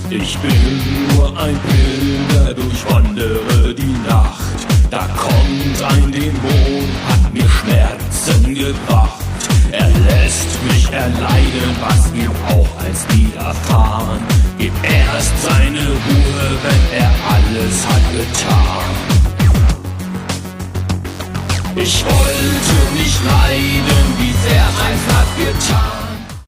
Ich bin nur ein Pilger, durchwandere die Nacht. Da kommt ein Dämon, hat mir Schmerzen gebracht. Er lässt mich erleiden, was ihm auch als widerfahren. Gibt erst seine Ruhe, wenn er alles hat getan. Ich wollte nicht leiden, wie sehr eins hat getan.